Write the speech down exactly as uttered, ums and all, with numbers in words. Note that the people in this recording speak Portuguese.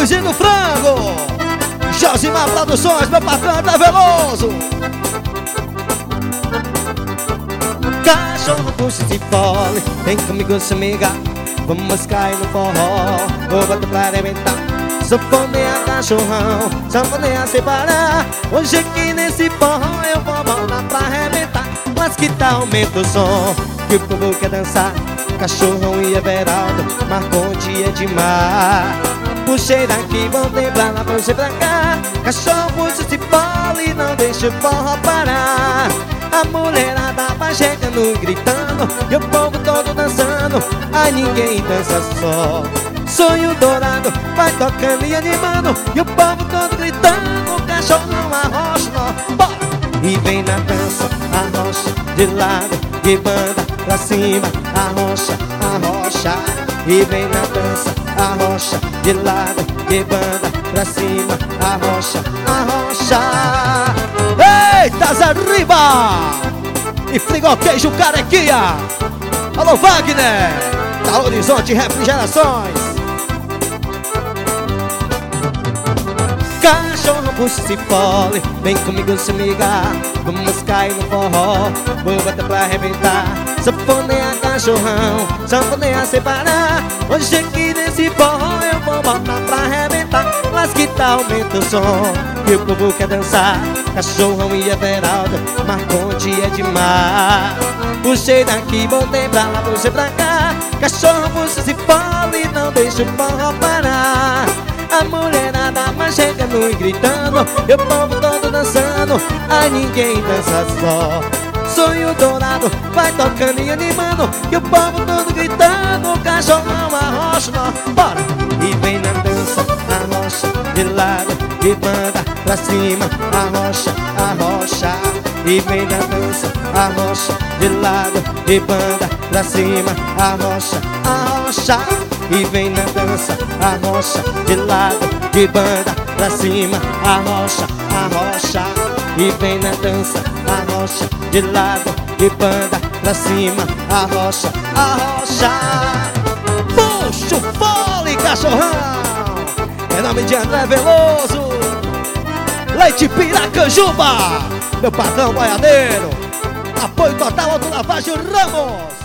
Luizinho do Frango, Josimar Produções, meu patrão tá Veloso. Cachorro, puxa esse fole, vem comigo, se amiga. Vamos cair no forró, vou botar pra arrebentar. Sanfoneia, cachorrão, sanfoneia sem parar. Hoje aqui nesse forró eu vou botar pra arrebentar. Mas que tal aumenta o som, que o povo quer dançar. Cachorrão e Everaldo, marcou um dia de mar. Puxei daqui, voltei pra lá, puxei pra cá. Cachorro, puxa esse fole, não deixa o forró parar. A mulherada vai chegando e gritando, e o povo todo dançando. Ai, ninguém dança só. Sonho dourado vai tocando e animando, e o povo todo gritando. O cachorro não arrocha, não. Bora! E vem na dança, arrocha de lado, de banda pra cima. Arrocha, arrocha. E vem na dança, arrocha de lado, de banda pra cima. Arrocha, arrocha. Eita, Zé Riba! E Frigol Queijo Carequinha. Alô, Wagner, da Horizonte Refrigerações. Cachorro, puxa esse fole, vem comigo, se amiga. Vamos cair no forró, vou bater pra arrebentar. Sanfoneia, cachorrão, sanfoneia sem parar. Hoje aqui nesse forró eu vou botar pra arrebentar. Mas que tal aumenta o som, que o povo quer dançar. Cachorrão e Everaldo, marcou um dia de mar. Puxei daqui, voltei pra lá, puxei pra cá. Cachorro, puxa esse fole, não deixa o forró parar. A mulherada vai chegando e gritando, e o povo todo dançando. Ai, ninguém dança só. Sonho dourado vai tocando e animando, e o povo todo gritando. O cachorro não arrocha, não. Bora! E vem na dança, arrocha de lado, de banda pra cima. Arrocha, arrocha. E vem na dança, arrocha de lado, de banda pra cima. Arrocha, arrocha. E vem na dança, arrocha de lado, de banda pra cima. Arrocha, arrocha. E vem na dança, arrocha de lado, de banda pra cima. Arrocha, arrocha. Puxa o fole, cachorrão. É nome de André Veloso, Leite Piracanjuba, meu patrão boiadeiro. Apoio total, Autolavagem Ramos.